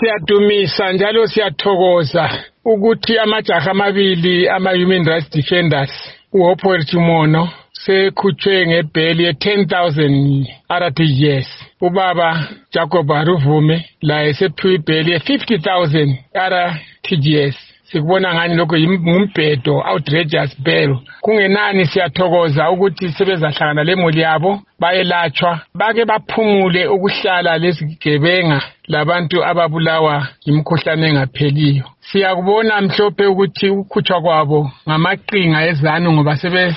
Siyadumisa njalo siyathokoza ukuthi amajaha amabili ama-human rights defenders uHopewell Chimono sekhutshwe ngebheli ye-10,000 RTGS. Ubaba Jacob Aruvume laye sephiwe ibheli ye-50,000 RTGS. Sikubona ngani lokho ngumbhedo outrageous bail. Kungenani siyathokoza ukuthi sebezahlangana lemuli yabo bayelatshwa bake baphumule ukuhlala lesigebenga labantu ababulawa imikhuhlane engapheliyo. Siyakubona mhlophe ukuthi ukukhutshwa kwabo ngamaqinga ezanu ngoba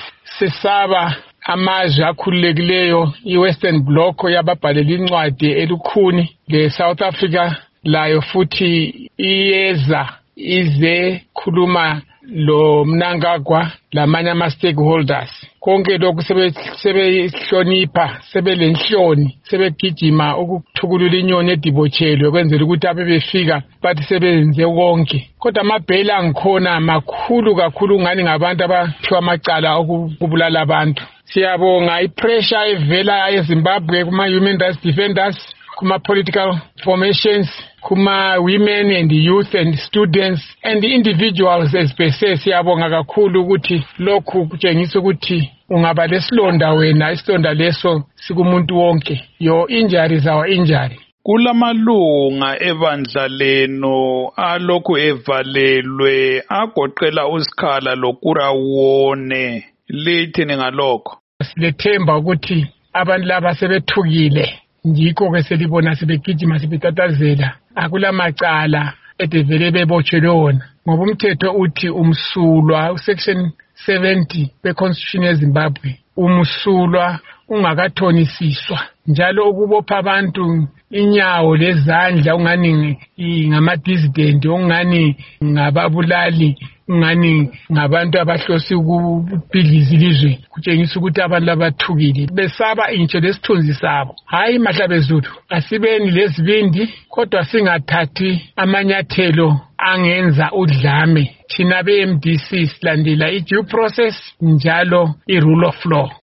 sesaba amazwe akhululekileyo iWestern Bloc yababhalela incwadi elukhuni leSouth Africa layo futhi iyeza ize khuluma lo Mnangagwa lamanye ama-stakeholders. Konke lokhu sebehlonipha sebelenhloni sebegijima ukuthukulula inyoni edibotshelwe kwenzela ukuthi abebefika bathi sebenze konke. Kodwa amabheli angikhona makhulu kakhulu ngani ngabantu abaphiwa amacala okubulala abantu. Siyabonga ipressure evela eZimbabwe kuma-human rights defenders, kuma-political formations, kuma-women and youth and students and individuals as per se. Siyabonga kakhulu ukuthi lokhu kutshengisa ukuthi ungaba lesilonda wena, isilonda leso sikumuntu wonke. Your injury is our injury. Kulamalunga ebandla leno alokhu evalelwe agoqela uSikhala loKurawone, lithini ngalokho? Silethemba ukuthi abantu laba sebethukile, njikho ke selibona sebegijima sebetatazela akulamacala edevele bebotshelwe wona ngoba umthetho uthi umsulwa section 70 beConstitution yeZimbabwe umsulwa ungakathonisiswa, njalo ukubopha abantu inyawo lezandla ungani ngama-dissident, ungani ngababulali, ungani ngabantu abahlosi ukubhidliza ilizwe, kutshengisa ukuthi abantu abathukile besaba intshe lesithunzi sabo. Hayi Mahlabezulu, asibeni lezibindi kodwa singathathi amanyathelo angenza udlame. Thina be-MDC silandela i-due process njalo i-rule of law.